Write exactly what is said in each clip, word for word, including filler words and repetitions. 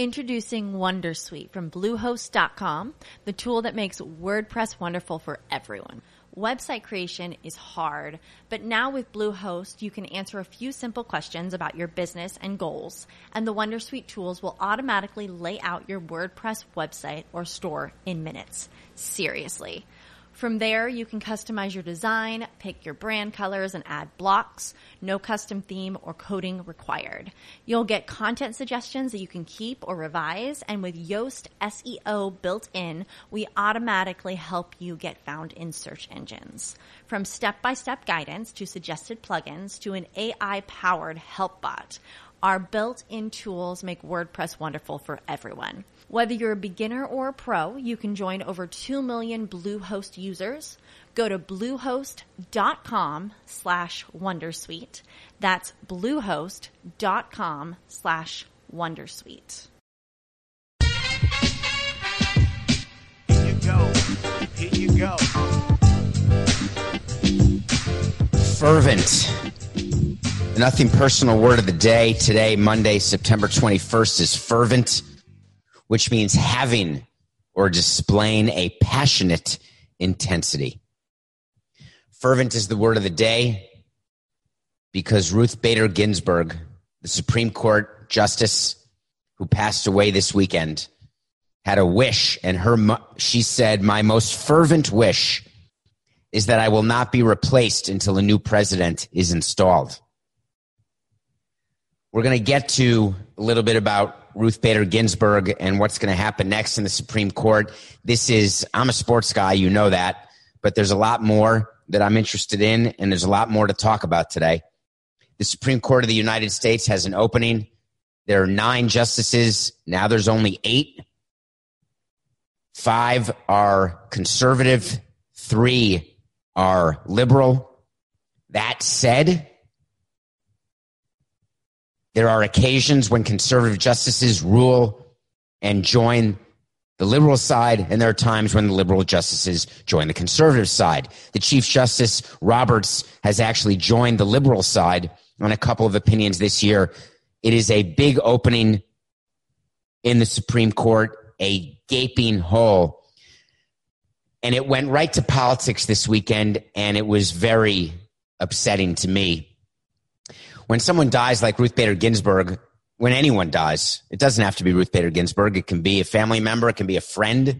Introducing Wondersuite from Bluehost dot com, the tool that makes WordPress wonderful for everyone. Website creation is hard, but now with Bluehost, you can answer a few simple questions about your business and goals, and the Wondersuite tools will automatically lay out your WordPress website or store in minutes. Seriously. From there, you can customize your design, pick your brand colors, and add blocks. No custom theme or coding required. You'll get content suggestions that you can keep or revise, and with Yoast S E O built in, we automatically help you get found in search engines. From step-by-step guidance to suggested plugins to an A I-powered help bot, our built-in tools make WordPress wonderful for everyone. Whether you're a beginner or a pro, you can join over two million Bluehost users. Go to bluehost.com slash Wondersuite. That's bluehost.com slash Wondersuite. Here you go. Here you go. Fervent. The Nothing Personal word of the day today, Monday, September twenty-first, is fervent, which means having or displaying a passionate intensity. Fervent is the word of the day because Ruth Bader Ginsburg, the Supreme Court Justice who passed away this weekend, had a wish, and her she said, "My most fervent wish is that I will not be replaced until a new president is installed." We're going to get to a little bit about Ruth Bader Ginsburg and what's going to happen next in the Supreme Court. This is, I'm a sports guy, you know that, but there's a lot more that I'm interested in, and there's a lot more to talk about today. The Supreme Court of the United States has an opening. There are nine justices. Now there's only eight. Five are conservative. Three are liberal. That said, there are occasions when conservative justices rule and join the liberal side, and there are times when the liberal justices join the conservative side. The Chief Justice Roberts has actually joined the liberal side on a couple of opinions this year. It is a big opening in the Supreme Court, a gaping hole. And it went right to politics this weekend, and it was very upsetting to me. When someone dies like Ruth Bader Ginsburg, when anyone dies, it doesn't have to be Ruth Bader Ginsburg. It can be a family member. It can be a friend.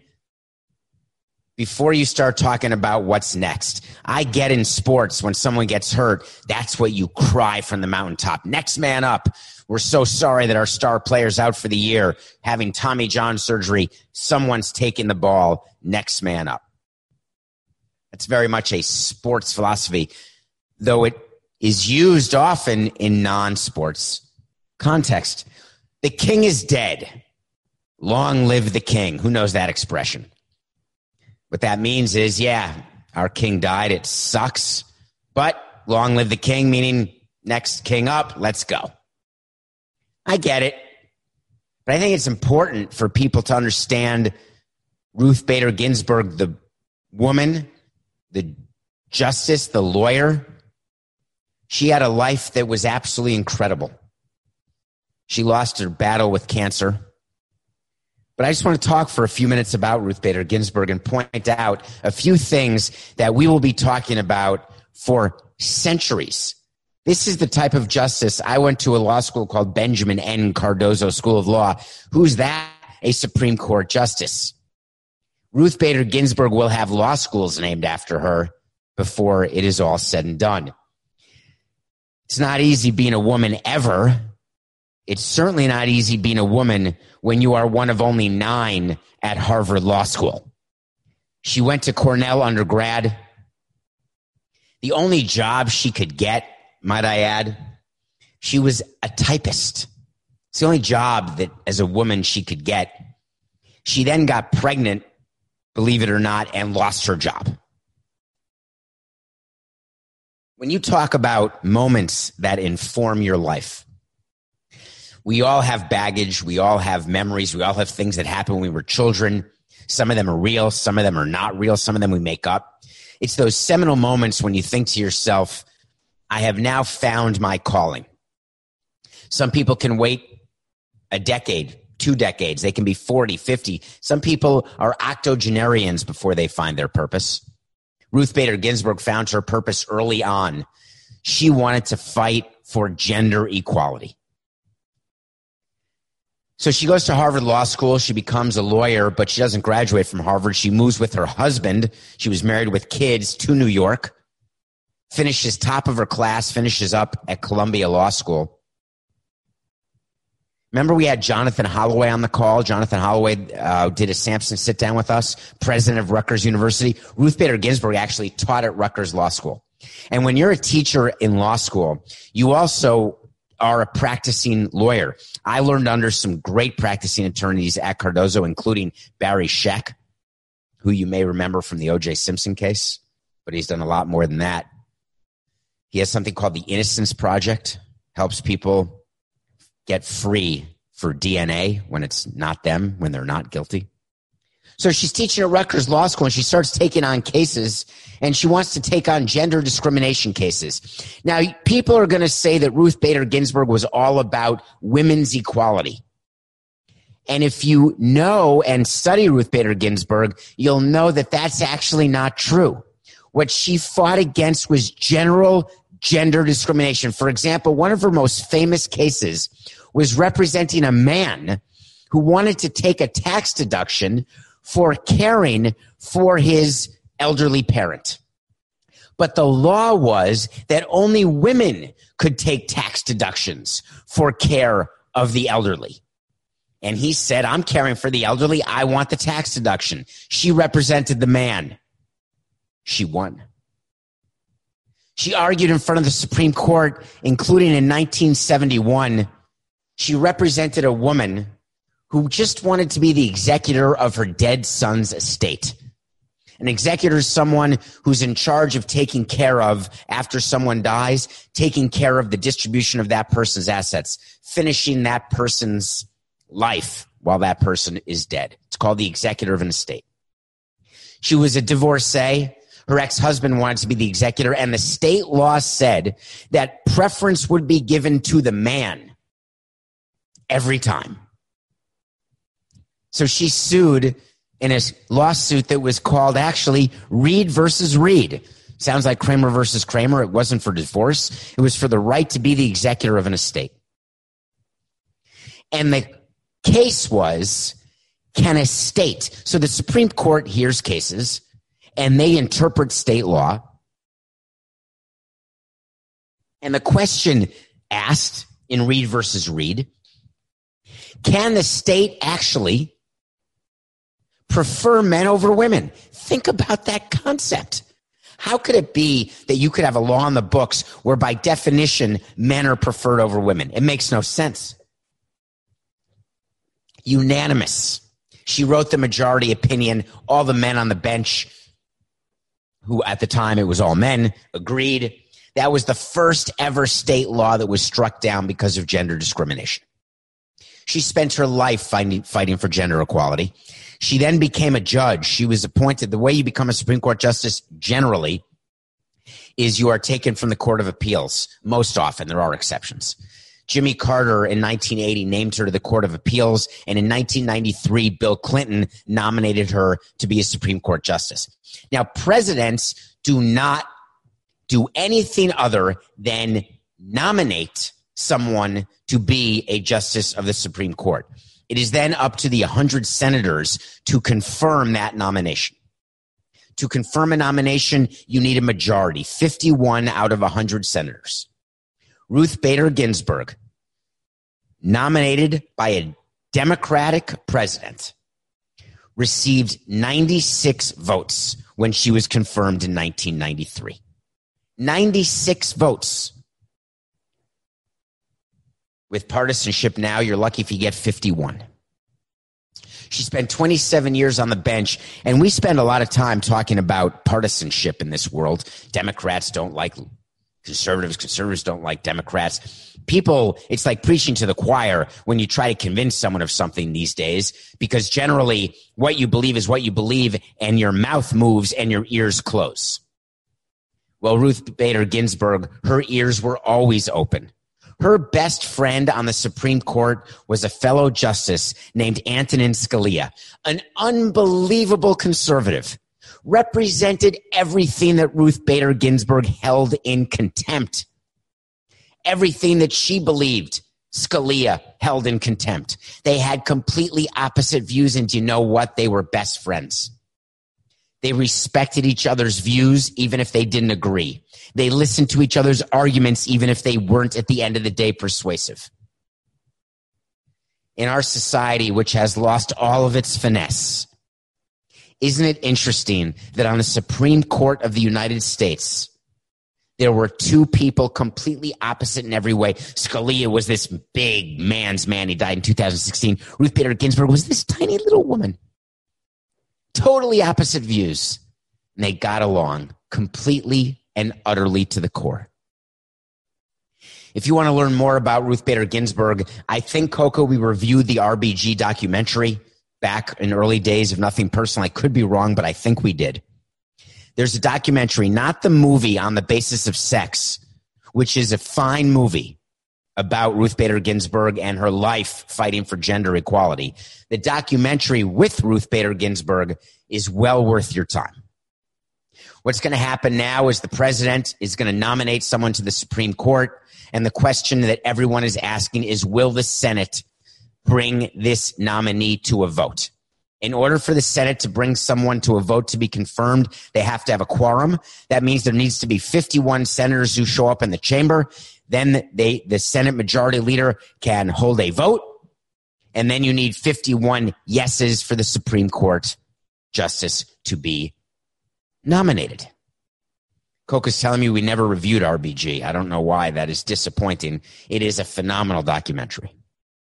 Before you start talking about what's next, I get in sports when someone gets hurt, that's what you cry from the mountaintop. Next man up. We're so sorry that our star player's out for the year, having Tommy John surgery. Someone's taking the ball. Next man up. That's very much a sports philosophy, though it is used often in non-sports context. The king is dead. Long live the king. Who knows that expression? What that means is, yeah, our king died. It sucks. But long live the king, meaning next king up. Let's go. I get it. But I think it's important for people to understand Ruth Bader Ginsburg, the woman, the justice, the lawyer. She had a life that was absolutely incredible. She lost her battle with cancer. But I just want to talk for a few minutes about Ruth Bader Ginsburg and point out a few things that we will be talking about for centuries. This is the type of justice. I went to a law school called Benjamin N. Cardozo School of Law. Who's that? A Supreme Court justice. Ruth Bader Ginsburg will have law schools named after her before it is all said and done. It's not easy being a woman ever. It's certainly not easy being a woman when you are one of only nine at Harvard Law School. She went to Cornell undergrad. The only job she could get, might I add, she was a typist. It's the only job that as a woman she could get. She then got pregnant, believe it or not, and lost her job. When you talk about moments that inform your life, we all have baggage. We all have memories. We all have things that happened when we were children. Some of them are real. Some of them are not real. Some of them we make up. It's those seminal moments when you think to yourself, I have now found my calling. Some people can wait a decade two decades. They can be forty, fifty. Some people are octogenarians before they find their purpose. Ruth Bader Ginsburg found her purpose early on. She wanted to fight for gender equality. So she goes to Harvard Law School. She becomes a lawyer, but she doesn't graduate from Harvard. She moves with her husband. She was married with kids to New York. Finishes top of her class, finishes up at Columbia Law School. Remember we had Jonathan Holloway on the call. Jonathan Holloway uh, did a Samson sit down with us, president of Rutgers University. Ruth Bader Ginsburg actually taught at Rutgers Law School. And when you're a teacher in law school, you also are a practicing lawyer. I learned under some great practicing attorneys at Cardozo, including Barry Scheck, who you may remember from the O J Simpson case, but he's done a lot more than that. He has something called the Innocence Project, helps people get free for D N A when it's not them, when they're not guilty. So she's teaching at Rutgers Law School, and she starts taking on cases, and she wants to take on gender discrimination cases. Now, people are going to say that Ruth Bader Ginsburg was all about women's equality. And if you know and study Ruth Bader Ginsburg, you'll know that that's actually not true. What she fought against was general gender discrimination. For example, one of her most famous cases was representing a man who wanted to take a tax deduction for caring for his elderly parent. But the law was that only women could take tax deductions for care of the elderly. And he said, I'm caring for the elderly. I want the tax deduction. She represented the man. She won. She argued in front of the Supreme Court, including in nineteen seventy-one. She represented a woman who just wanted to be the executor of her dead son's estate. An executor is someone who's in charge of taking care of, after someone dies, taking care of the distribution of that person's assets, finishing that person's life while that person is dead. It's called the executor of an estate. She was a divorcee. Her ex-husband wanted to be the executor, and the state law said that preference would be given to the man every time. So she sued in a lawsuit that was called actually Reed versus Reed. Sounds like Kramer versus Kramer. It wasn't for divorce. It was for the right to be the executor of an estate. And the case was, can a state, so the Supreme Court hears cases and they interpret state law. And the question asked in Reed versus Reed, can the state actually prefer men over women? Think about that concept. How could it be that you could have a law in the books where by definition men are preferred over women? It makes no sense. Unanimous. She wrote the majority opinion. All the men on the bench, who at the time it was all men, agreed. That was the first ever state law that was struck down because of gender discrimination. She spent her life fighting, fighting for gender equality. She then became a judge. She was appointed. The way you become a Supreme Court justice generally is you are taken from the Court of Appeals. Most often, there are exceptions. Jimmy Carter in nineteen eighty named her to the Court of Appeals, and in nineteen ninety-three, Bill Clinton nominated her to be a Supreme Court justice. Now, presidents do not do anything other than nominate someone to be a justice of the Supreme Court. It is then up to the one hundred senators to confirm that nomination. To confirm a nomination, you need a majority, fifty-one out of one hundred senators. Ruth Bader Ginsburg, nominated by a Democratic president, received ninety-six votes when she was confirmed in nineteen ninety-three. ninety-six votes. With partisanship now, you're lucky if you get fifty-one. She spent twenty-seven years on the bench, and we spend a lot of time talking about partisanship in this world. Democrats don't like conservatives. Conservatives don't like Democrats. People, it's like preaching to the choir when you try to convince someone of something these days, because generally what you believe is what you believe, and your mouth moves and your ears close. Well, Ruth Bader Ginsburg, her ears were always open. Her best friend on the Supreme Court was a fellow justice named Antonin Scalia, an unbelievable conservative, represented everything that Ruth Bader Ginsburg held in contempt. Everything that she believed, Scalia held in contempt. They had completely opposite views, and do you know what? They were best friends. They respected each other's views, even if they didn't agree. They listened to each other's arguments, even if they weren't at the end of the day persuasive. In our society, which has lost all of its finesse, isn't it interesting that on the Supreme Court of the United States, there were two people completely opposite in every way? Scalia was this big man's man. He died in two thousand sixteen. Ruth Bader Ginsburg was this tiny little woman. Totally opposite views. And they got along completely and utterly to the core. If you want to learn more about Ruth Bader Ginsburg, I think, Coco, we reviewed the R B G documentary back in early days of Nothing Personal. I could be wrong, but I think we did. There's a documentary, not the movie On the Basis of Sex, which is a fine movie about Ruth Bader Ginsburg and her life fighting for gender equality. The documentary with Ruth Bader Ginsburg is well worth your time. What's going to happen now is the president is going to nominate someone to the Supreme Court, and the question that everyone is asking is, will the Senate bring this nominee to a vote? In order for the Senate to bring someone to a vote to be confirmed, they have to have a quorum. That means there needs to be fifty-one senators who show up in the chamber. Then they, the Senate Majority Leader can hold a vote, and then you need fifty-one yeses for the Supreme Court justice to be nominated. Coca's telling me we never reviewed R B G. I don't know why. That is disappointing. It is a phenomenal documentary.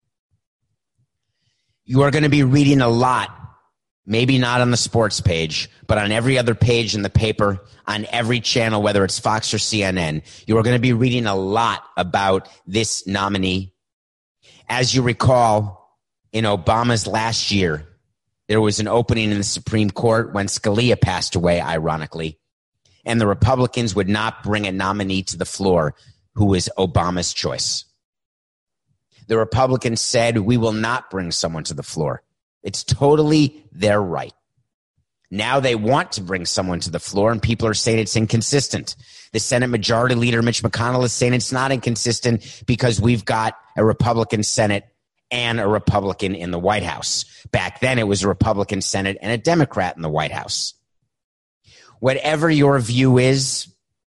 You are going to be reading a lot, maybe not on the sports page, but on every other page in the paper, on every channel, whether it's Fox or C N N. You are going to be reading a lot about this nominee. As you recall, in Obama's last year, there was an opening in the Supreme Court when Scalia passed away, ironically, and the Republicans would not bring a nominee to the floor who was Obama's choice. The Republicans said, we will not bring someone to the floor. It's totally their right. Now they want to bring someone to the floor, and people are saying it's inconsistent. The Senate Majority Leader, Mitch McConnell, is saying it's not inconsistent because we've got a Republican Senate and a Republican in the White House. Back then, it was a Republican Senate and a Democrat in the White House. Whatever your view is,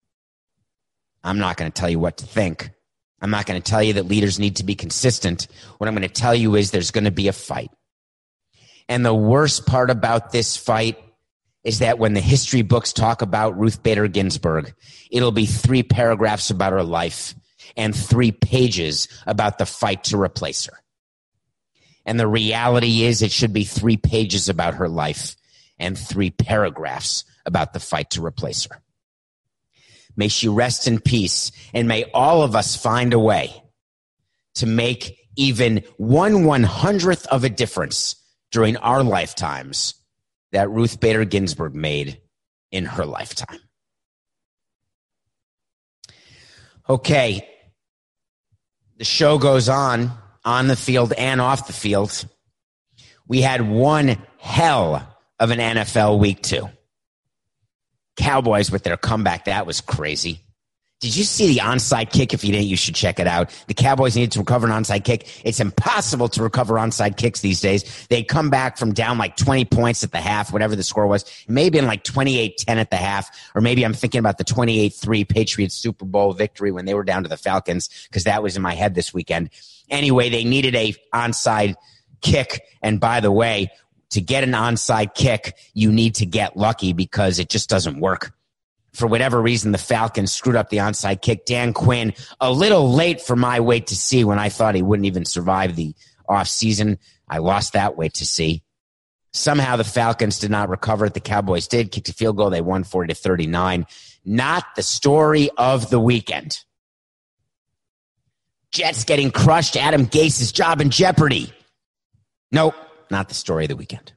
I'm not going to tell you what to think. I'm not going to tell you that leaders need to be consistent. What I'm going to tell you is there's going to be a fight. And the worst part about this fight is that when the history books talk about Ruth Bader Ginsburg, it'll be three paragraphs about her life and three pages about the fight to replace her. And the reality is it should be three pages about her life and three paragraphs about the fight to replace her. May she rest in peace, and may all of us find a way to make even one one-hundredth of a difference during our lifetimes that Ruth Bader Ginsburg made in her lifetime. Okay, the show goes on, on the field and off the field. We had one hell of an N F L week two. Cowboys with their comeback, that was crazy. Did you see the onside kick? If you didn't, you should check it out. The Cowboys needed to recover an onside kick. It's impossible to recover onside kicks these days. They come back from down like twenty points at the half, whatever the score was. Maybe in like twenty-eight ten at the half, or maybe I'm thinking about the twenty-eight three Patriots Super Bowl victory when they were down to the Falcons, because that was in my head this weekend. Anyway, they needed a onside kick, and by the way, to get an onside kick, you need to get lucky because it just doesn't work. For whatever reason, the Falcons screwed up the onside kick. Dan Quinn, a little late for my wait to see when I thought he wouldn't even survive the offseason. I lost that wait to see. Somehow the Falcons did not recover it. The Cowboys did. Kicked a field goal. They won forty to thirty-nine. Not the story of the weekend. Jets getting crushed. Adam Gase's job in jeopardy. Nope, not the story of the weekend.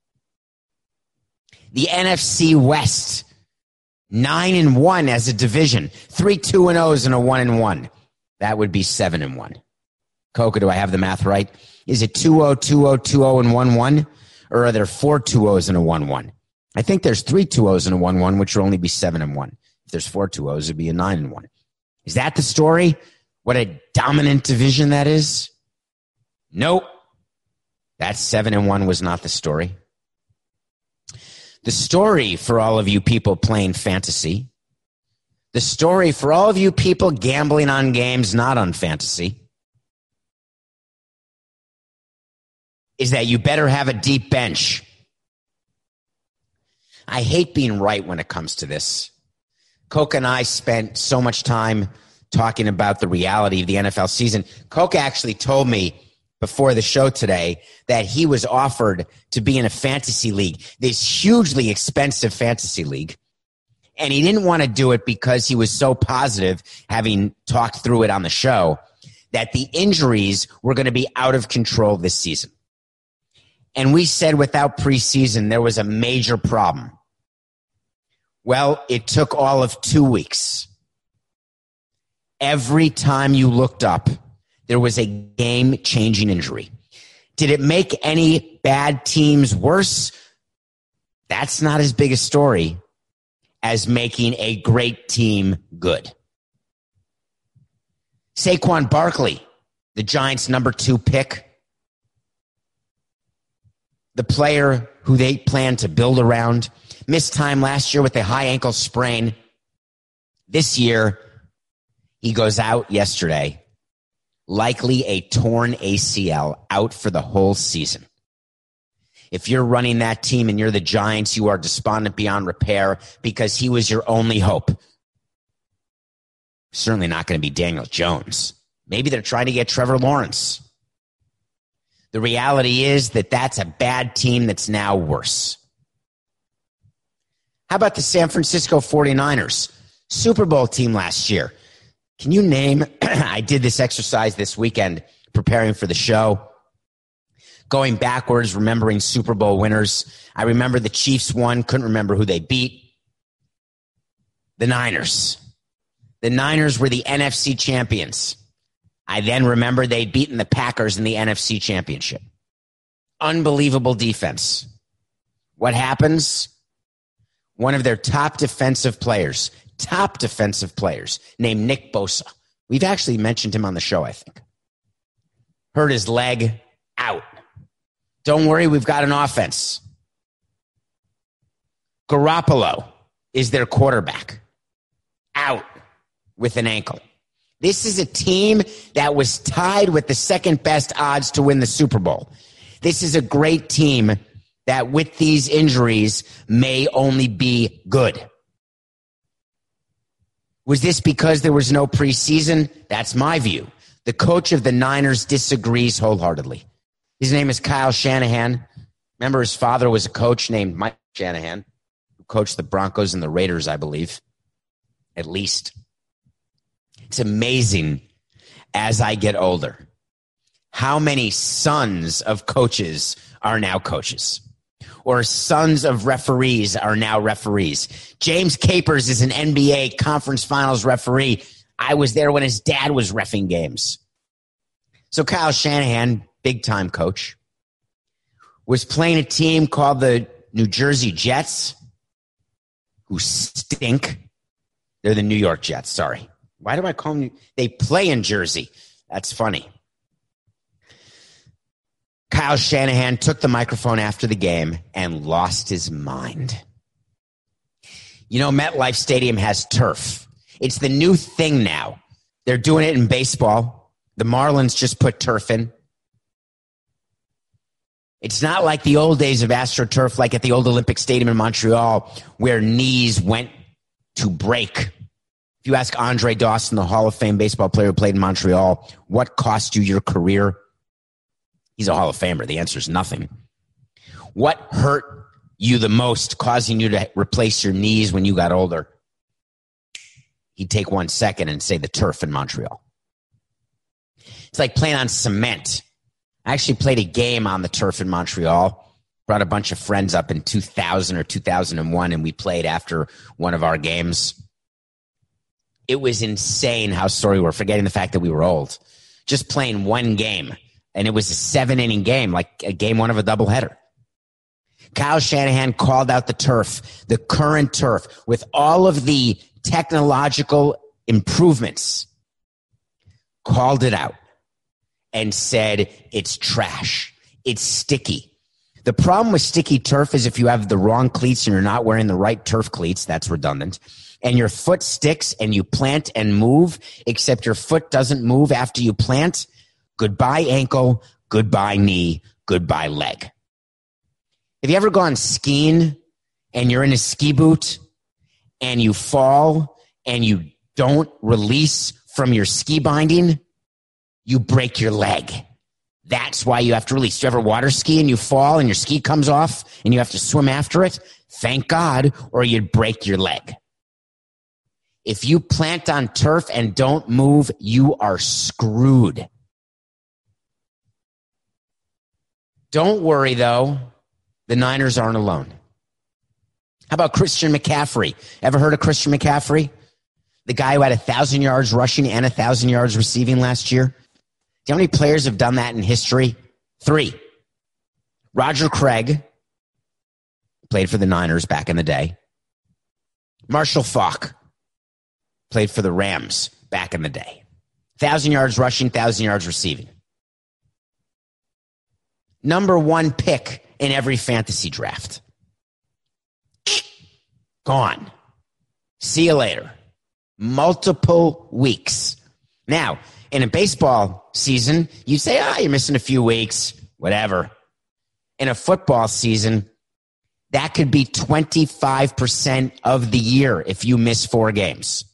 The N F C West, nine and one as a division, three two and O's and a one and one. That would be seven and one. Coca, do I have the math right? Is it two oh, two oh, two oh, and one one? Or are there four two ohs and a one one? I think there's three two ohs and a one one, which will only be seven and one. If there's four two ohs, it'd be a nine and one. Is that the story? What a dominant division that is? Nope. That seven and one was not the story. The story for all of you people playing fantasy, the story for all of you people gambling on games not on fantasy, is that you better have a deep bench. I hate being right when it comes to this. Coca and I spent so much time talking about the reality of the N F L season. Coca actually told me before the show today that he was offered to be in a fantasy league, this hugely expensive fantasy league. And he didn't want to do it because he was so positive, having talked through it on the show, that the injuries were going to be out of control this season. And we said without preseason, there was a major problem. Well, it took all of two weeks. Every time you looked up, there was a game-changing injury. Did it make any bad teams worse? That's not as big a story as making a great team good. Saquon Barkley, the Giants' number two pick, the player who they plan to build around, missed time last year with a high ankle sprain. This year, he goes out yesterday, likely a torn A C L, out for the whole season. If you're running that team and you're the Giants, you are despondent beyond repair because he was your only hope. Certainly not going to be Daniel Jones. Maybe they're trying to get Trevor Lawrence. The reality is that that's a bad team that's now worse. How about the San Francisco forty-niners? Super Bowl team last year. Can you name, I did this exercise this weekend preparing for the show, going backwards, remembering Super Bowl winners. I remember the Chiefs won, couldn't remember who they beat. The Niners. The Niners were the N F C champions. I then remember they'd beaten the Packers in the N F C championship. Unbelievable defense. What happens? One of their top defensive players, top defensive players, named Nick Bosa. We've actually mentioned him on the show, I think. Hurt his leg, out. Don't worry, we've got an offense. Garoppolo is their quarterback, out with an ankle. This is a team that was tied with the second best odds to win the Super Bowl. This is a great team that with these injuries may only be good. Was this because there was no preseason? That's my view. The coach of the Niners disagrees wholeheartedly. His name is Kyle Shanahan. Remember, his father was a coach named Mike Shanahan, who coached the Broncos and the Raiders, I believe, at least. It's amazing as I get older how many sons of coaches are now coaches, or sons of referees are now referees. James Capers is an N B A conference finals referee. I was there when his dad was reffing games. So Kyle Shanahan, big-time coach, was playing a team called the New Jersey Jets, who stink. They're the New York Jets, sorry. Why do I call them? They play in Jersey. That's funny. Kyle Shanahan took the microphone after the game and lost his mind. You know, MetLife Stadium has turf. It's the new thing now. They're doing it in baseball. The Marlins just put turf in. It's not like the old days of AstroTurf, like at the old Olympic Stadium in Montreal, where knees went to break. If you ask Andre Dawson, the Hall of Fame baseball player who played in Montreal, what cost you your career? He's a Hall of Famer. The answer is nothing. What hurt you the most, causing you to replace your knees when you got older? He'd take one second and say the turf in Montreal. It's like playing on cement. I actually played a game on the turf in Montreal. Brought a bunch of friends up in two thousand or two thousand one, and we played after one of our games. It was insane how sore we were, forgetting the fact that we were old. Just playing one game, and it was a seven-inning game, like a game one of a doubleheader. Kyle Shanahan called out the turf, the current turf, with all of the technological improvements, called it out and said it's trash. It's sticky. The problem with sticky turf is if you have the wrong cleats and you're not wearing the right turf cleats, that's redundant, and your foot sticks and you plant and move, except your foot doesn't move after you plant, goodbye ankle, goodbye knee, goodbye leg. Have you ever gone skiing and you're in a ski boot and you fall and you don't release from your ski binding? You break your leg. That's why you have to release. Do you ever water ski and you fall and your ski comes off and you have to swim after it? Thank God, or you'd break your leg. If you plant on turf and don't move, you are screwed. Don't worry, though. The Niners aren't alone. How about Christian McCaffrey? Ever heard of Christian McCaffrey? The guy who had one thousand yards rushing and one thousand yards receiving last year? Do you know how many players have done that in history? Three. Roger Craig played for the Niners back in the day. Marshall Faulk played for the Rams back in the day. one thousand yards rushing, one thousand yards receiving. Number one pick in every fantasy draft. Gone. See you later. Multiple weeks. Now, in a baseball season, you say, ah, oh, you're missing a few weeks, whatever. In a football season, that could be twenty-five percent of the year if you miss four games.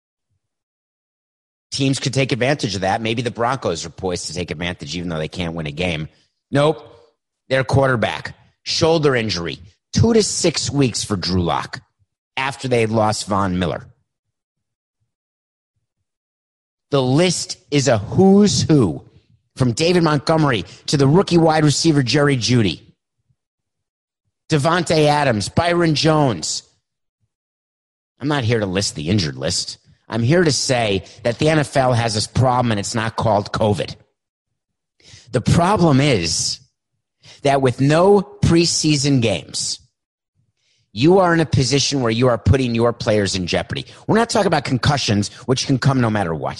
Teams could take advantage of that. Maybe the Broncos are poised to take advantage even though they can't win a game. Nope. Their quarterback, shoulder injury, two to six weeks for Drew Lock after they had lost Von Miller. The list is a who's who, from David Montgomery to the rookie wide receiver Jerry Jeudy, Devontae Adams, Byron Jones. I'm not here to list the injured list. I'm here to say that the N F L has this problem and it's not called COVID. The problem is that with no preseason games, you are in a position where you are putting your players in jeopardy. We're not talking about concussions, which can come no matter what.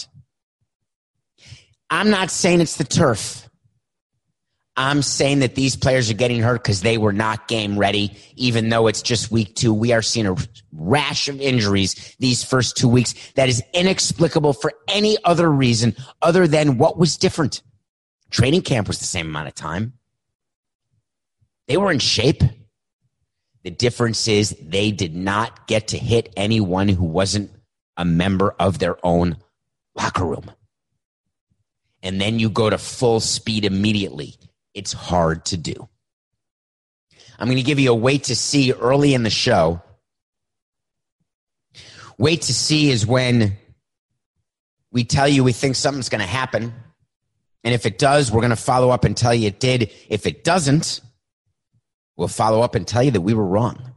I'm not saying it's the turf. I'm saying that these players are getting hurt because they were not game ready, even though it's just week two. We are seeing a rash of injuries these first two weeks that is inexplicable for any other reason other than what was different. Training camp was the same amount of time. They were in shape. The difference is they did not get to hit anyone who wasn't a member of their own locker room. And then you go to full speed immediately. It's hard to do. I'm going to give you a wait to see early in the show. Wait to see is when we tell you we think something's going to happen. And if it does, we're going to follow up and tell you it did. If it doesn't, we'll follow up and tell you that we were wrong.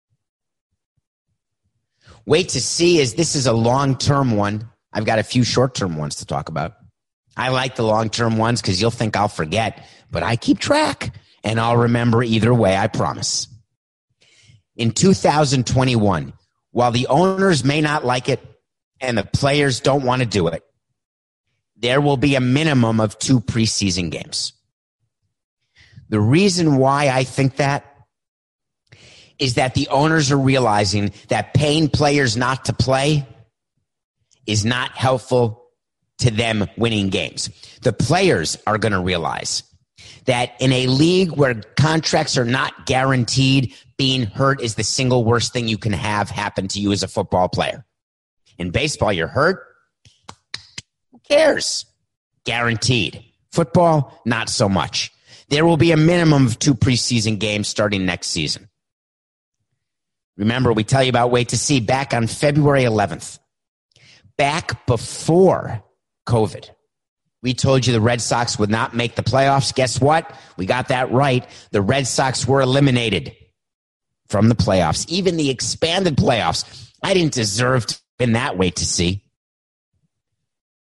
Wait to see is this is a long-term one. I've got a few short-term ones to talk about. I like the long-term ones because you'll think I'll forget, but I keep track, and I'll remember either way, I promise. In two thousand twenty-one, while the owners may not like it and the players don't want to do it, there will be a minimum of two preseason games. The reason why I think that is that the owners are realizing that paying players not to play is not helpful to them winning games. The players are going to realize that in a league where contracts are not guaranteed, being hurt is the single worst thing you can have happen to you as a football player. In baseball, you're hurt. Who cares? Guaranteed. Football, not so much. There will be a minimum of two preseason games starting next season. Remember, we tell you about wait to see back on February eleventh. Back before COVID. We told you the Red Sox would not make the playoffs. Guess what? We got that right. The Red Sox were eliminated from the playoffs, even the expanded playoffs. I didn't deserve to win that wait to see.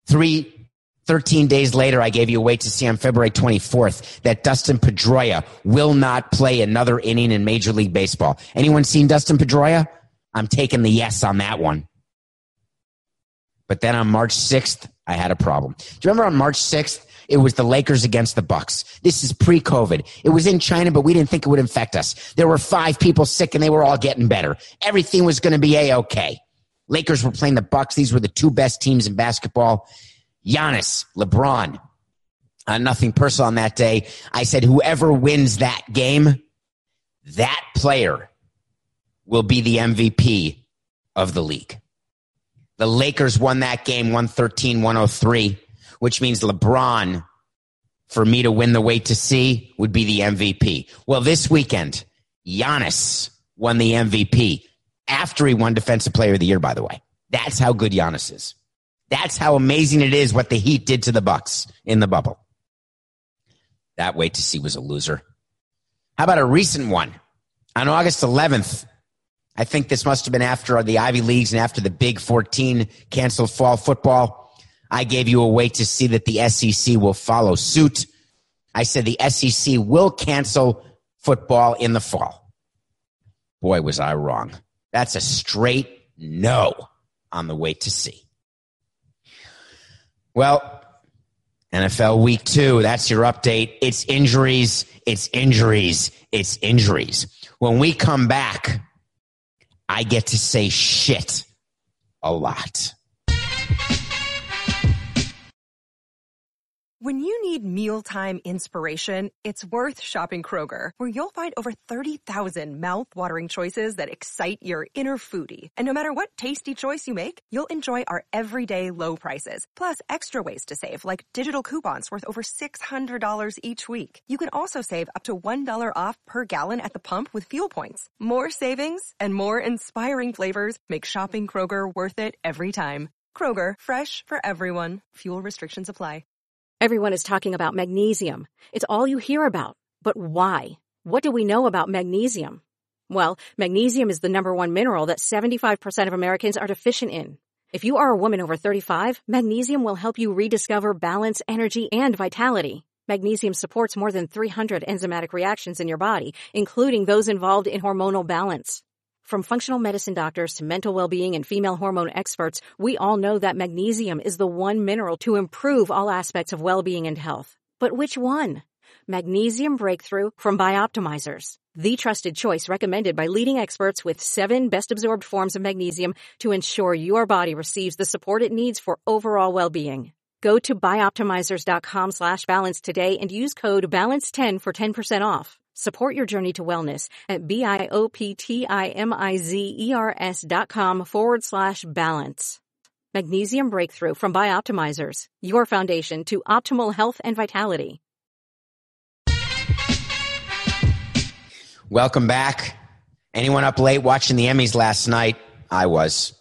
Three, thirteen days later, I gave you a wait to see on February twenty-fourth that Dustin Pedroia will not play another inning in Major League Baseball. Anyone seen Dustin Pedroia? I'm taking the yes on that one. But then on March sixth, I had a problem. Do you remember on March sixth, it was the Lakers against the Bucks? This is pre-COVID. It was in China, but we didn't think it would infect us. There were five people sick, and they were all getting better. Everything was going to be A-okay. Lakers were playing the Bucks. These were the two best teams in basketball. Giannis, LeBron. Uh, nothing personal on that day. I said, whoever wins that game, that player will be the M V P of the league. The Lakers won that game one thirteen one oh three, which means LeBron, for me to win the wait to see, would be the M V P. Well, this weekend, Giannis won the M V P after he won Defensive Player of the Year, by the way. That's how good Giannis is. That's how amazing it is what the Heat did to the Bucks in the bubble. That wait to see was a loser. How about a recent one? On August eleventh, I think this must have been after the Ivy Leagues and after the Big fourteen canceled fall football. I gave you a wait to see that the S E C will follow suit. I said the S E C will cancel football in the fall. Boy, was I wrong. That's a straight no on the wait to see. Well, N F L week two, that's your update. It's injuries, it's injuries, it's injuries. When we come back, I get to say shit a lot. When you need mealtime inspiration, it's worth shopping Kroger, where you'll find over thirty thousand mouth-watering choices that excite your inner foodie. And no matter what tasty choice you make, you'll enjoy our everyday low prices, plus extra ways to save, like digital coupons worth over six hundred dollars each week. You can also save up to one dollar off per gallon at the pump with fuel points. More savings and more inspiring flavors make shopping Kroger worth it every time. Kroger, fresh for everyone. Fuel restrictions apply. Everyone is talking about magnesium. It's all you hear about. But why? What do we know about magnesium? Well, magnesium is the number one mineral that seventy-five percent of Americans are deficient in. If you are a woman over thirty-five, magnesium will help you rediscover balance, energy, and vitality. Magnesium supports more than three hundred enzymatic reactions in your body, including those involved in hormonal balance. From functional medicine doctors to mental well-being and female hormone experts, we all know that magnesium is the one mineral to improve all aspects of well-being and health. But which one? Magnesium Breakthrough from Bioptimizers, the trusted choice recommended by leading experts with seven best-absorbed forms of magnesium to ensure your body receives the support it needs for overall well-being. Go to bioptimizers.com slash balance today and use code balance ten for ten percent off. Support your journey to wellness at B-I-O-P-T-I-M-I-Z-E-R-S dot com forward slash balance. Magnesium Breakthrough from Bioptimizers, your foundation to optimal health and vitality. Welcome back. Anyone up late watching the Emmys last night? I was.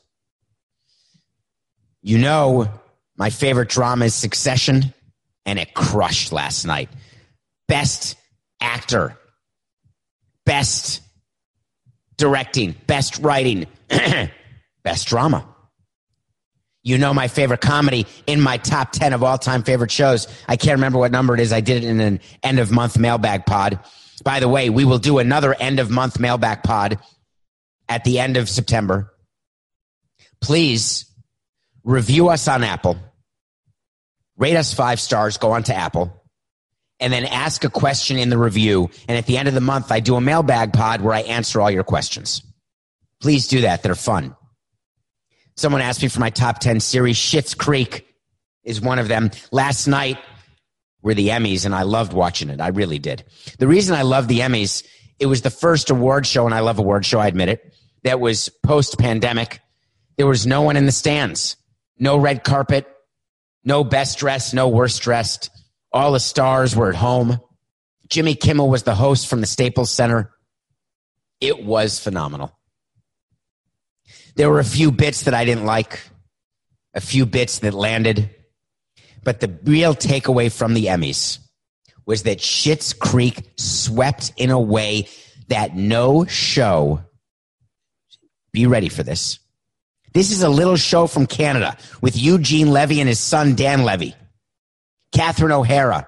You know, my favorite drama is Succession, and it crushed last night. Best actor. Best directing, best writing, best drama. You know my favorite comedy in my top ten of all-time favorite shows. I can't remember what number it is. I did it in an end-of-month mailbag pod. By the way, we will do another end-of-month mailbag pod at the end of September. Please review us on Apple. Rate us five stars. Go on to Apple. And then ask a question in the review. And at the end of the month, I do a mailbag pod where I answer all your questions. Please do that. They're fun. Someone asked me for my top ten series. Schitt's Creek is one of them. Last night were the Emmys, and I loved watching it. I really did. The reason I love the Emmys, it was the first award show, and I love award show, I admit it, that was post-pandemic. There was no one in the stands. No red carpet. No best dressed. No worst dressed. All the stars were at home. Jimmy Kimmel was the host from the Staples Center. It was phenomenal. There were a few bits that I didn't like, a few bits that landed, but the real takeaway from the Emmys was that Schitt's Creek swept in a way that no show, be ready for this, This is a little show from Canada with Eugene Levy and his son, Dan Levy. Catherine O'Hara.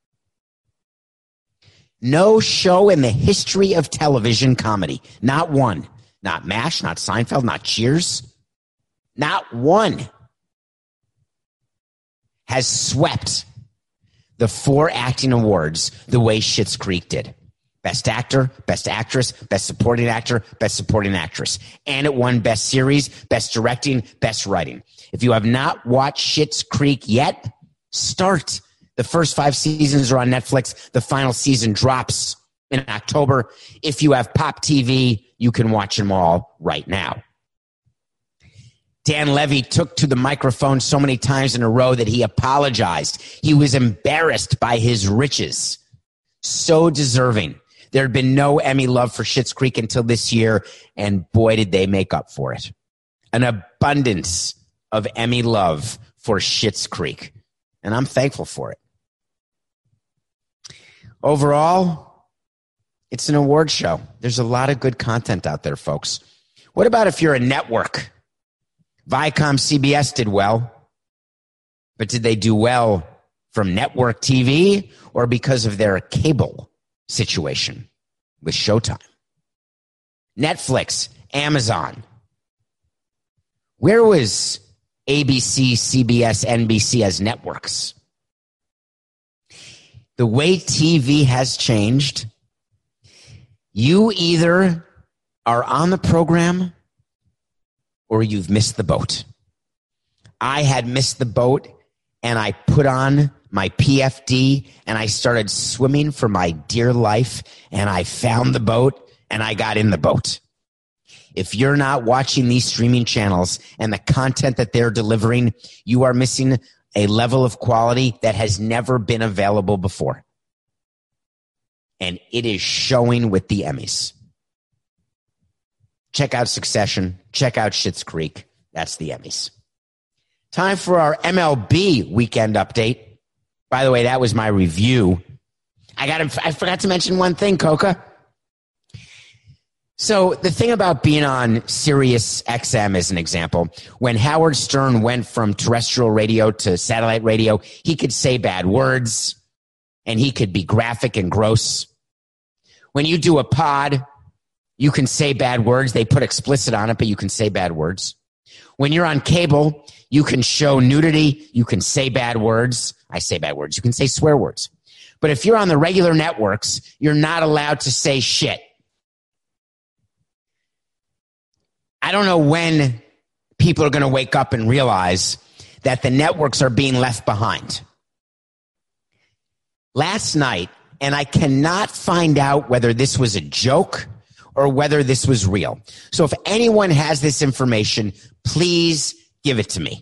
No show in the history of television comedy. Not one. Not MASH, not Seinfeld, not Cheers. Not one has swept the four acting awards the way Schitt's Creek did. Best Actor, Best Actress, Best Supporting Actor, Best Supporting Actress. And it won Best Series, Best Directing, Best Writing. If you have not watched Schitt's Creek yet, start. The first five seasons are on Netflix. The final season drops in October. If you have Pop T V, you can watch them all right now. Dan Levy took to the microphone so many times in a row that he apologized. He was embarrassed by his riches. So deserving. There had been no Emmy love for Schitt's Creek until this year, and boy, did they make up for it. An abundance of Emmy love for Schitt's Creek, and I'm thankful for it. Overall, it's an award show. There's a lot of good content out there, folks. What about if you're a network? Viacom C B S did well, but did they do well from network T V or because of their cable situation with Showtime? Netflix, Amazon. Where was A B C, C B S, N B C as networks? The way T V has changed, you either are on the program or you've missed the boat. I had missed the boat, and I put on my P F D, and I started swimming for my dear life, and I found the boat, and I got in the boat. If you're not watching these streaming channels and the content that they're delivering, you are missing a level of quality that has never been available before. And it is showing with the Emmys. Check out Succession. Check out Schitt's Creek. That's the Emmys. Time for our M L B weekend update. By the way, that was my review. I got. I forgot to mention one thing, Coca. So the thing about being on Sirius X M as an example, when Howard Stern went from terrestrial radio to satellite radio, he could say bad words and he could be graphic and gross. When you do a pod, you can say bad words. They put explicit on it, but you can say bad words. When you're on cable, you can show nudity. You can say bad words. I say bad words. You can say swear words. But if you're on the regular networks, you're not allowed to say shit. I don't know when people are going to wake up and realize that the networks are being left behind. Last night, and I cannot find out whether this was a joke or whether this was real. So if anyone has this information, please give it to me.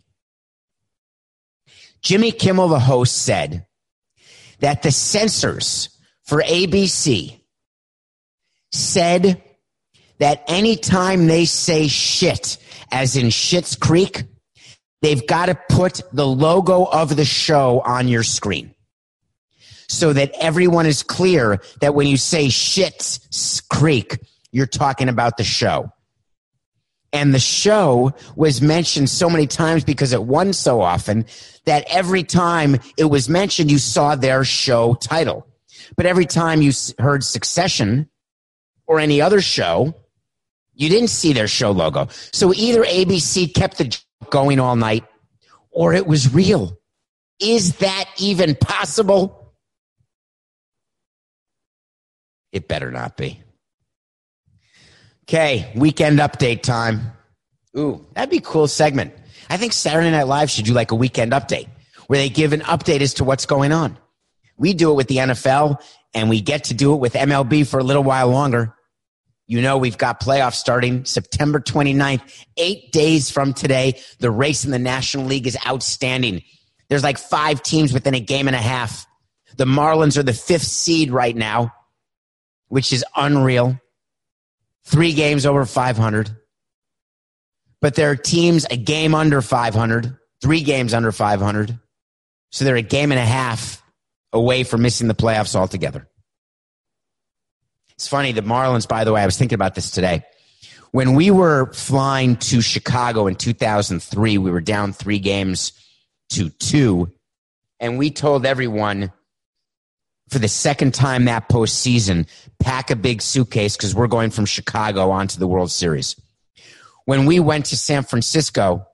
Jimmy Kimmel, the host, said that the censors for A B C said that anytime they say shit, as in Schitt's Creek, they've got to put the logo of the show on your screen so that everyone is clear that when you say Schitt's Creek, you're talking about the show. And the show was mentioned so many times because it won so often that every time it was mentioned, you saw their show title. But every time you heard Succession or any other show, you didn't see their show logo. So either A B C kept the joke going all night or it was real. Is that even possible? It better not be. Okay, weekend update time. Ooh, that'd be a cool segment. I think Saturday Night Live should do like a weekend update where they give an update as to what's going on. We do it with the N F L, and we get to do it with M L B for a little while longer. You know, we've got playoffs starting September twenty-ninth, eight days from today. The race in the National League is outstanding. There's like five teams within a game and a half. The Marlins are the fifth seed right now, which is unreal. Three games over five hundred. But there are teams a game under five hundred, three games under five hundred. So they're a game and a half away from missing the playoffs altogether. It's funny, the Marlins, by the way, I was thinking about this today. When we were flying to Chicago in two thousand three, we were down three games to two, and we told everyone for the second time that postseason, pack a big suitcase because we're going from Chicago on to the World Series. When we went to San Francisco,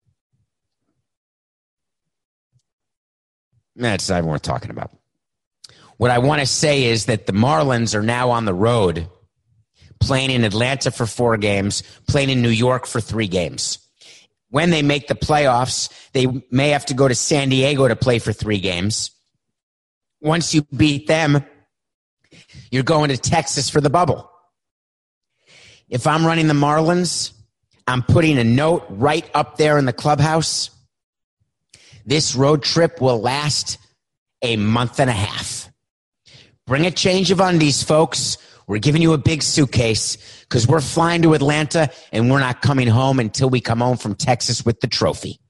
that's not what we're talking about. What I want to say is that the Marlins are now on the road, playing in Atlanta for four games, playing in New York for three games. When they make the playoffs, they may have to go to San Diego to play for three games. Once you beat them, you're going to Texas for the bubble. If I'm running the Marlins, I'm putting a note right up there in the clubhouse. This road trip will last a month and a half. Bring a change of undies, folks. We're giving you a big suitcase because we're flying to Atlanta and we're not coming home until we come home from Texas with the trophy.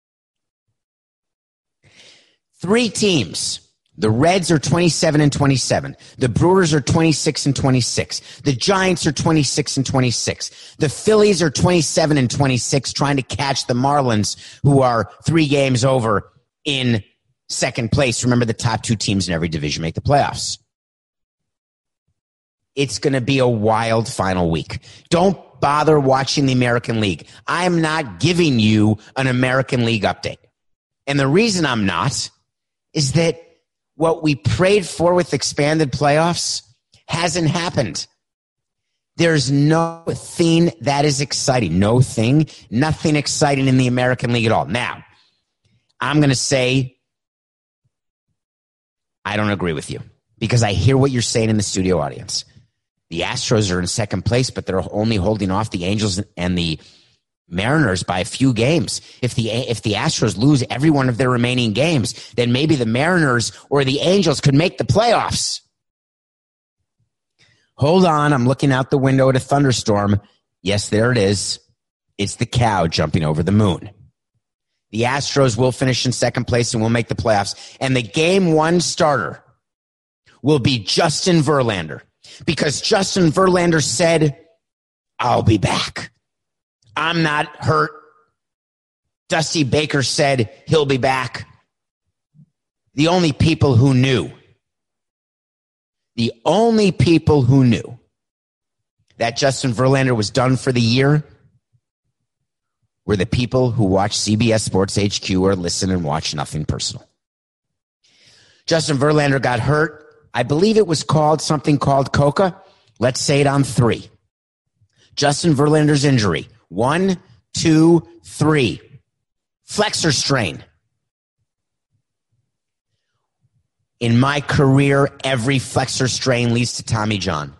Three teams. The Reds are twenty-seven and twenty-seven. The Brewers are twenty-six and twenty-six. The Giants are twenty-six and twenty-six. The Phillies are twenty-seven and twenty-six, trying to catch the Marlins, who are three games over in second place. Remember, the top two teams in every division make the playoffs. It's going to be a wild final week. Don't bother watching the American League. I'm not giving you an American League update. And the reason I'm not is that what we prayed for with expanded playoffs hasn't happened. There's no thing that is exciting. No thing, nothing exciting in the American League at all. Now, I'm going to say I don't agree with you because I hear what you're saying in the studio audience. The Astros are in second place, but they're only holding off the Angels and the Mariners by a few games. If the if the Astros lose every one of their remaining games, then maybe the Mariners or the Angels could make the playoffs. Hold on, I'm looking out the window at a thunderstorm. Yes, there it is. It's the cow jumping over the moon. The Astros will finish in second place and will make the playoffs. And the game one starter will be Justin Verlander. Because Justin Verlander said, I'll be back. I'm not hurt. Dusty Baker said he'll be back. The only people who knew, the only people who knew that Justin Verlander was done for the year were the people who watch C B S Sports H Q or listen and watch Nothing Personal. Justin Verlander got hurt. I believe it was called something called coca. Let's say it on three. Justin Verlander's injury. One, two, three. Flexor strain. In my career, every flexor strain leads to Tommy John.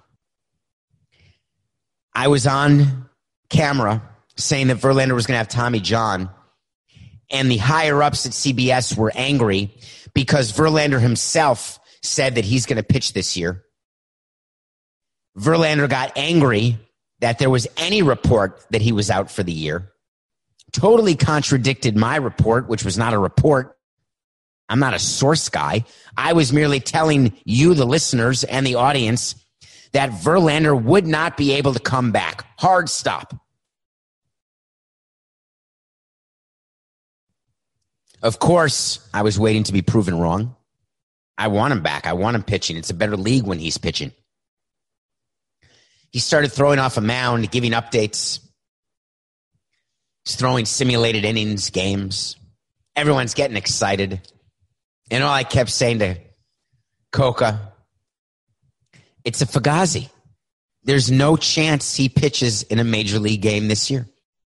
I was on camera saying that Verlander was going to have Tommy John, and the higher-ups at C B S were angry because Verlander himself said that he's going to pitch this year. Verlander got angry that there was any report that he was out for the year. Totally contradicted my report, which was not a report. I'm not a source guy. I was merely telling you, the listeners and the audience, that Verlander would not be able to come back. Hard stop. Of course, I was waiting to be proven wrong. I want him back. I want him pitching. It's a better league when he's pitching. He started throwing off a mound, giving updates. He's throwing simulated innings games. Everyone's getting excited. And all I kept saying to Coca, it's a Fugazi. There's no chance he pitches in a major league game this year.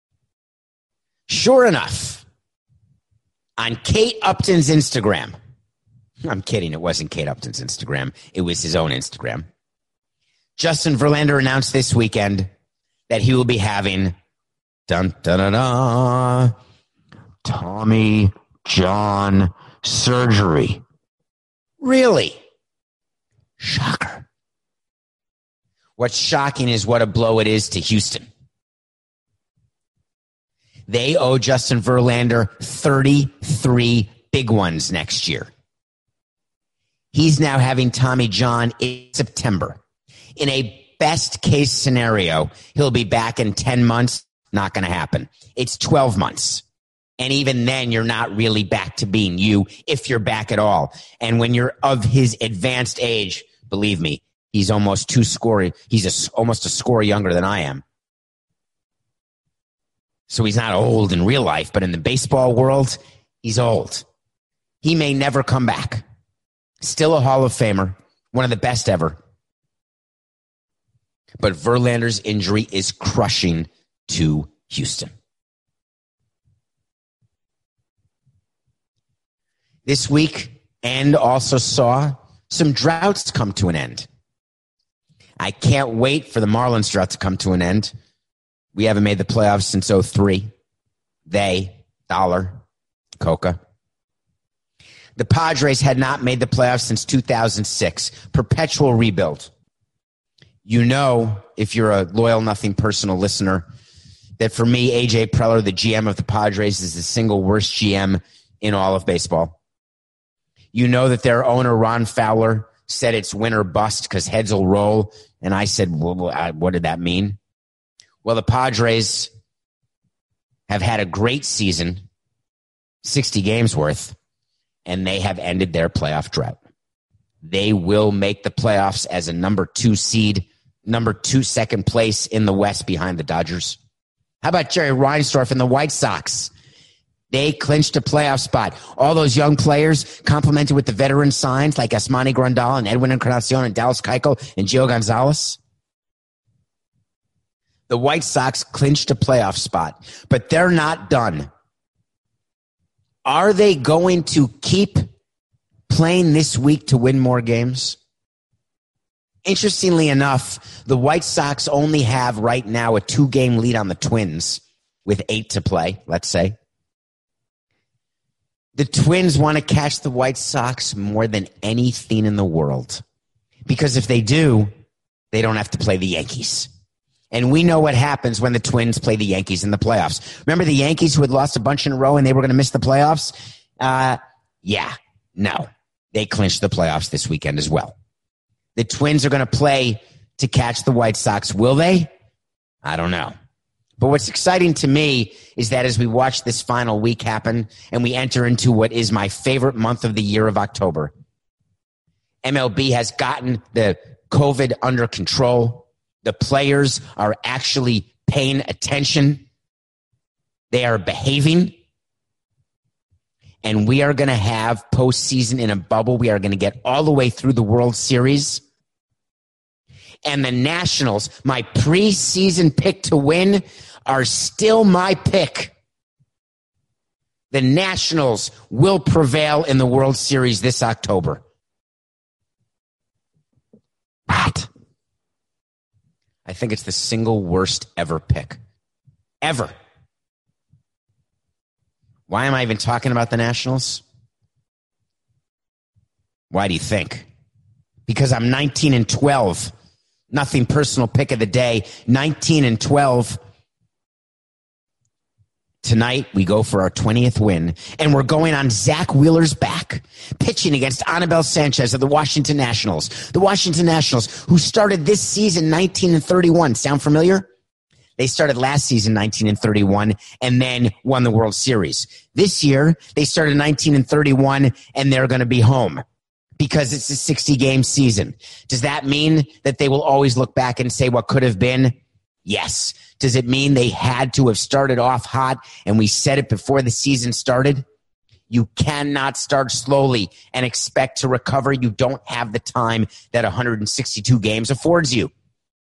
Sure enough, on Kate Upton's Instagram, I'm kidding, it wasn't Kate Upton's Instagram. It was his own Instagram. Justin Verlander announced this weekend that he will be having dun, dun, dun, dun, Tommy John surgery. Really? Shocker. What's shocking is what a blow it is to Houston. They owe Justin Verlander thirty-three big ones next year. He's now having Tommy John in September in a best case scenario, he'll be back in ten months. Not going to happen. It's twelve months. And even then, you're not really back to being you if you're back at all. And when you're of his advanced age, believe me, he's almost two score. He's a, almost a score younger than I am. So he's not old in real life, but in the baseball world, he's old. He may never come back. Still a Hall of Famer, one of the best ever. But Verlander's injury is crushing to Houston. This week, and also saw some droughts come to an end. I can't wait for the Marlins drought to come to an end. We haven't made the playoffs since oh three. They, Dollar, Coca. The Padres had not made the playoffs since two thousand six. Perpetual rebuild. You know, if you're a loyal Nothing Personal listener, that for me, A J Preller, the G M of the Padres, is the single worst G M in all of baseball. You know that their owner, Ron Fowler, said it's win or bust because heads will roll. And I said, well, what did that mean? Well, the Padres have had a great season, sixty games worth, and they have ended their playoff drought. They will make the playoffs as a number two seed, number two second place in the West behind the Dodgers. How about Jerry Reinsdorf and the White Sox? They clinched a playoff spot. All those young players complemented with the veteran signs like Yasmani Grandal and Edwin Encarnacion and Dallas Keuchel and Gio Gonzalez. The White Sox clinched a playoff spot, but they're not done. Are they going to keep playing this week to win more games? Interestingly enough, the White Sox only have right now a two-game lead on the Twins with eight to play, let's say. The Twins want to catch the White Sox more than anything in the world. Because if they do, they don't have to play the Yankees. And we know what happens when the Twins play the Yankees in the playoffs. Remember the Yankees who had lost a bunch in a row and they were going to miss the playoffs? Uh, yeah, no. They clinched the playoffs this weekend as well. The Twins are going to play to catch the White Sox. Will they? I don't know. But what's exciting to me is that as we watch this final week happen and we enter into what is my favorite month of the year of October, M L B has gotten the COVID under control. The players are actually paying attention. They are behaving. And we are going to have postseason in a bubble. We are going to get all the way through the World Series. And the Nationals, my preseason pick to win, are still my pick. The Nationals will prevail in the World Series this October. What? I think it's the single worst ever pick. Ever. Why am I even talking about the Nationals? Why do you think? Because I'm nineteen and twelve. Nothing Personal pick of the day. nineteen and twelve. Tonight, we go for our twentieth win, and we're going on Zach Wheeler's back, pitching against Anibal Sanchez of the Washington Nationals. The Washington Nationals, who started this season nineteen and thirty-one. Sound familiar? They started last season nineteen and thirty-one and then won the World Series. This year, they started nineteen and thirty-one, and they're going to be home because it's a sixty-game season. Does that mean that they will always look back and say what could have been? Yes. Does it mean they had to have started off hot and we said it before the season started? You cannot start slowly and expect to recover. You don't have the time that one hundred sixty-two games affords you.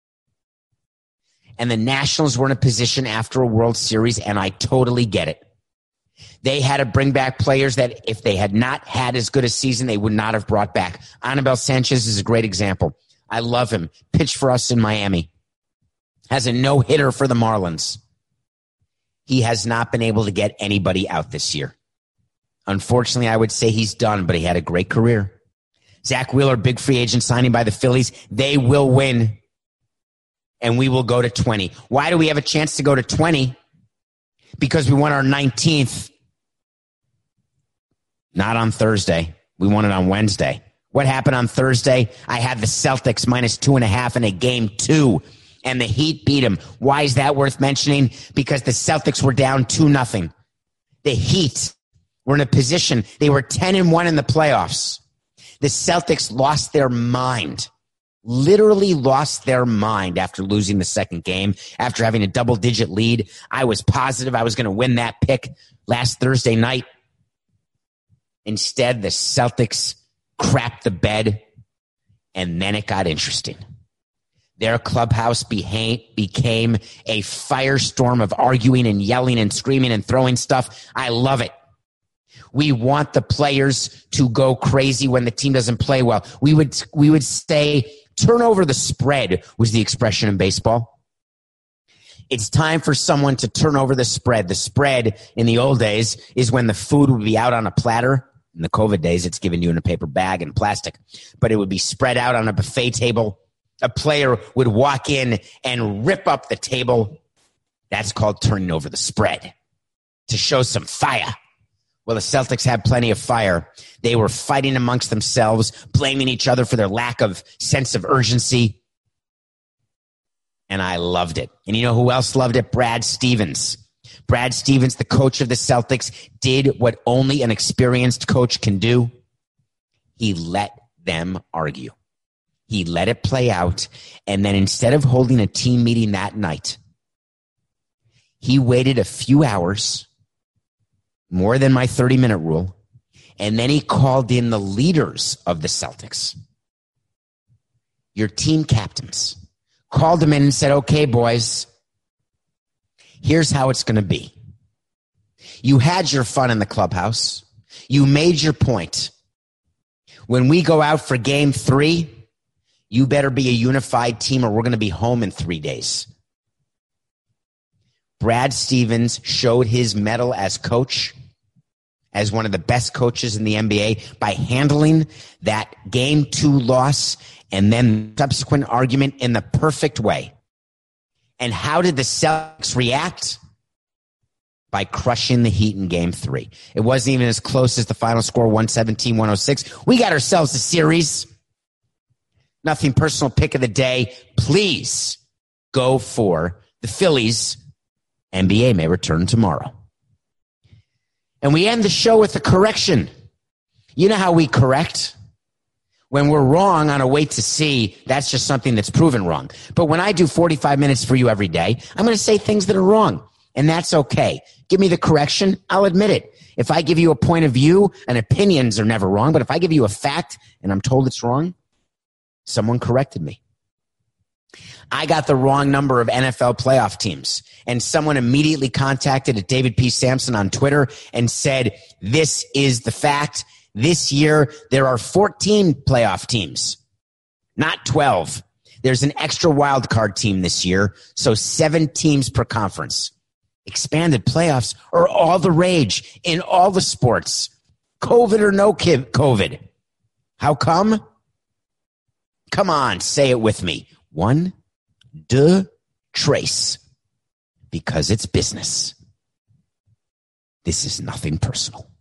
And the Nationals were in a position after a World Series, and I totally get it. They had to bring back players that if they had not had as good a season, they would not have brought back. Anibal Sanchez is a great example. I love him. Pitched for us in Miami. Has a no-hitter for the Marlins. He has not been able to get anybody out this year. Unfortunately, I would say he's done, but he had a great career. Zach Wheeler, big free agent signing by the Phillies. They will win, and we will go to twenty. Why do we have a chance to go to twenty? Because we won our nineteenth. Not on Thursday. We won it on Wednesday. What happened on Thursday? I had the Celtics minus two and a half in a game two, and the Heat beat them. Why is that worth mentioning? Because the Celtics were down two nothing. The Heat were in a position, they were ten and one in the playoffs. The Celtics lost their mind, literally lost their mind after losing the second game, after having a double-digit lead. I was positive I was going to win that pick last Thursday night. Instead, the Celtics crapped the bed, and then it got interesting. Their clubhouse became, became a firestorm of arguing and yelling and screaming and throwing stuff. I love it. We want the players to go crazy when the team doesn't play well. We would, we would say, turn over the spread was the expression in baseball. It's time for someone to turn over the spread. The spread in the old days is when the food would be out on a platter. In the COVID days, it's given you in a paper bag and plastic, but it would be spread out on a buffet table. A player would walk in and rip up the table. That's called turning over the spread to show some fire. Well, the Celtics had plenty of fire. They were fighting amongst themselves, blaming each other for their lack of sense of urgency. And I loved it. And you know who else loved it? Brad Stevens. Brad Stevens, the coach of the Celtics, did what only an experienced coach can do. He let them argue. He let it play out. And then instead of holding a team meeting that night, he waited a few hours, more than my thirty-minute rule, and then he called in the leaders of the Celtics, your team captains, called them in and said, okay, boys, here's how it's going to be. You had your fun in the clubhouse. You made your point. When we go out for game three, you better be a unified team or we're going to be home in three days. Brad Stevens showed his mettle as coach, as one of the best coaches in the N B A, by handling that game two loss and then subsequent argument in the perfect way. And how did the Celtics react? By crushing the Heat in game three. It wasn't even as close as the final score, one seventeen one oh six. We got ourselves a series. Nothing personal, pick of the day. Please go for the Phillies. N B A may return tomorrow. And we end the show with a correction. You know how we correct? When we're wrong on a wait to see, that's just something that's proven wrong. But when I do forty-five minutes for you every day, I'm going to say things that are wrong. And that's okay. Give me the correction. I'll admit it. If I give you a point of view, and opinions are never wrong, but if I give you a fact and I'm told it's wrong, someone corrected me. I got the wrong number of N F L playoff teams, and someone immediately contacted at David P. Sampson on Twitter and said, this is the fact. This year, there are fourteen playoff teams, not twelve. There's an extra wild card team this year, so seven teams per conference. Expanded playoffs are all the rage in all the sports, COVID or no COVID. How come? Come on, say it with me. One, deux, trace. Because it's business. This is nothing personal.